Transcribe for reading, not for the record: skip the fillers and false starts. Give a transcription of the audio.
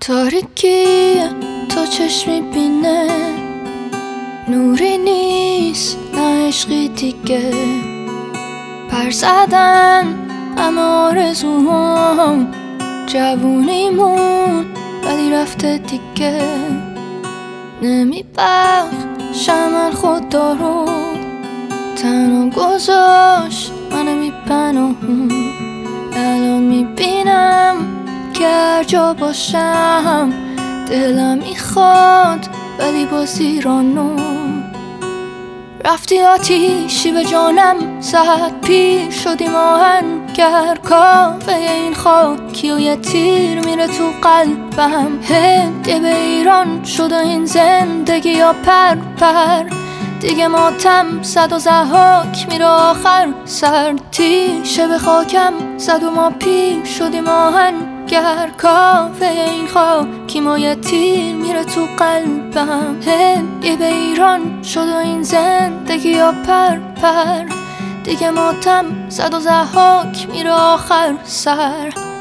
تاریکی تا چشم میبینه، نوری نیست نه عشقی دیگه. پر زدن همه آرزوهام، جوونیمون ولی رفته دیگه. نمیبخشم من خدا رو، تنها گذاشت منو میپناهون. الان میبینم که هر جا باشم دلم میخواد ولی با زیرانو. رفتی آتیشی به جانم زد، پیر شدیم آهنگر. کافه این خاکی و یه تیر میره تو قلبم. هدیه به ایران شد و این زندگی یا پر پر. دیگه ماتم زد و ضحاک میره آخر سر. تیشه به خاکم زد و ما پیر شدیم آهنگر. کافه این خاکی ما یه تیر میره تو قلبم. هدیه به ایران شد و این زندگی یا پر پر. دیگه ماتم زد و ضحاک میره آخر سر.